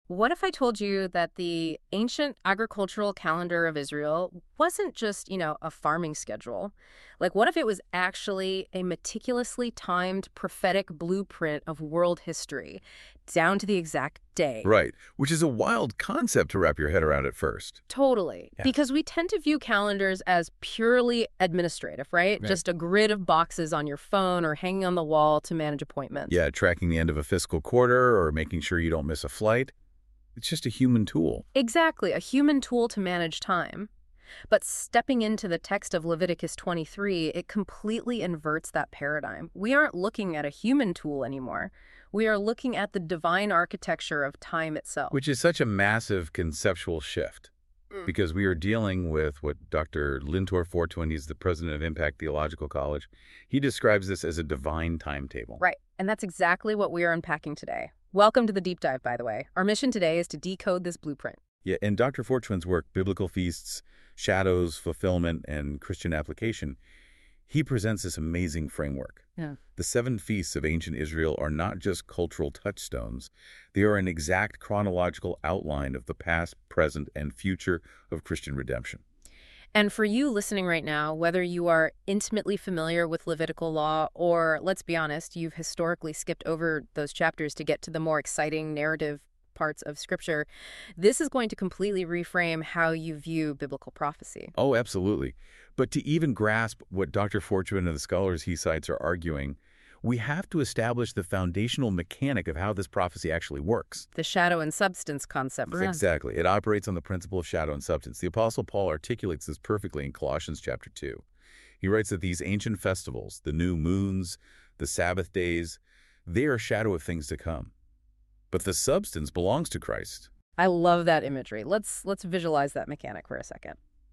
What if I told you that the ancient agricultural calendar of Israel wasn't just, a farming schedule? Like, what if it was actually a meticulously timed prophetic blueprint of world history, down to the exact day? Right, which is a wild concept to wrap your head around at first. Totally. Yeah. Because we tend to view calendars as purely administrative, right? Right. Just a grid of boxes on your phone or hanging on the wall to manage appointments. Yeah, tracking the end of a fiscal quarter or making sure you don't miss a flight. It's just a human tool. Exactly, a human tool to manage time. But stepping into the text of Leviticus 23, it completely inverts that paradigm. We aren't looking at a human tool anymore. We are looking at the divine architecture of time itself. Which is such a massive conceptual shift Mm. because we are dealing with what Dr. Lintor Fortuyn, he's the president of Impact Theological College, he describes this as a divine timetable. Right, and that's exactly what we are unpacking today. Welcome to the deep dive, by the way. Our mission today is to decode this blueprint. Yeah, in Dr. Fortuyn's work, Biblical Feasts, Shadows, Fulfillment, and Christian Application, he presents this amazing framework. Yeah. The 7 feasts of ancient Israel are not just cultural touchstones. They are an exact chronological outline of the past, present, and future of Christian redemption. And for you listening right now, whether you are intimately familiar with Levitical law or, let's be honest, you've historically skipped over those chapters to get to the more exciting narrative parts of Scripture, this is going to completely reframe how you view biblical prophecy. Oh, absolutely. But to even grasp what Dr. Fortuyn and the scholars he cites are arguing, we have to establish the foundational mechanic of how this prophecy actually works. The shadow and substance concept. Exactly. It operates on the principle of shadow and substance. The Apostle Paul articulates this perfectly in Colossians chapter 2. He writes that these ancient festivals, the new moons, the Sabbath days, they are a shadow of things to come. But the substance belongs to Christ. I love that imagery. Let's visualize that mechanic for a second.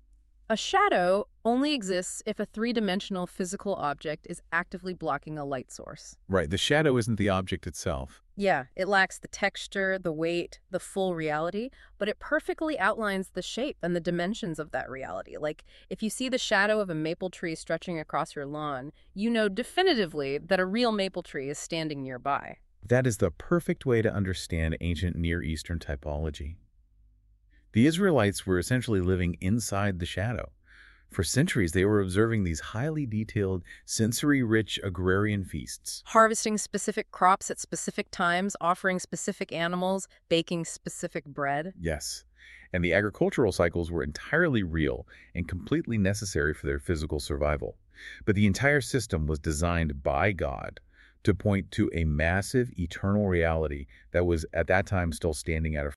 A shadow only exists if a three-dimensional physical object is actively blocking a light source. Right. The shadow isn't the object itself. Yeah, it lacks the texture, the weight, the full reality, but it perfectly outlines the shape and the dimensions of that reality. Like, if you see the shadow of a maple tree stretching across your lawn, you know definitively that a real maple tree is standing nearby. That is the perfect way to understand ancient Near Eastern typology. The Israelites were essentially living inside the shadow. For centuries, they were observing these highly detailed, sensory-rich agrarian feasts. Harvesting specific crops at specific times, offering specific animals, baking specific bread. Yes. And the agricultural cycles were entirely real and completely necessary for their physical survival. But the entire system was designed by God to point to a massive, eternal reality that was at that time still standing at a